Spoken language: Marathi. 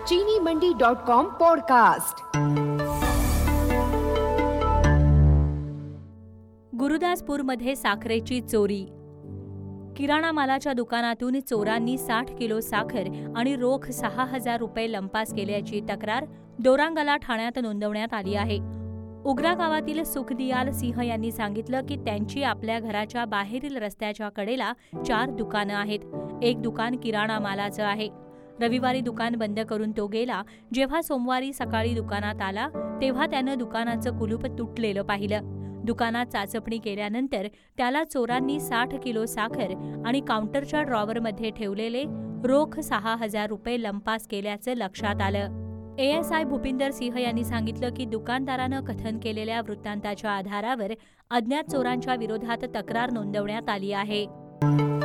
चीनीमंडी.com पॉडकास्ट। गुरुदासपूरमध्ये साखरेची चोरी। किराणा मालाच्या दुकानातून चोरांनी 60 किलो साखर आणि रोख 6,000 रुपये लंपास केल्याची तक्रार दोरांगला ठाण्यात नोंदवण्यात आली आहे। उग्रा गावातील सुखदियाल सिंह यांनी सांगितलं की त्यांची आपल्या घराच्या बाहेरील रस्त्याच्या कडेला 4 दुकानं आहेत। एक दुकान किराणा मालाचं आहे। रविवारी दुकान बंद करून तो गेला। जेव्हा सोमवारी सकाळी दुकानात आला तेव्हा त्यानं दुकानाचं कुलूप तुटलेलं पाहिलं। दुकानात चाचपणी केल्यानंतर त्याला चोरांनी 60 किलो साखर आणि काउंटरच्या ड्रॉवरमध्ये ठेवलेले रोख 6,000 रुपये लंपास केल्याचं लक्षात आलं। ASI भूपिंदर सिंह यांनी सांगितलं की दुकानदारानं कथन केलेल्या वृत्तांताच्या आधारावर अज्ञात चोरांच्या विरोधात तक्रार नोंदवण्यात आली आहे।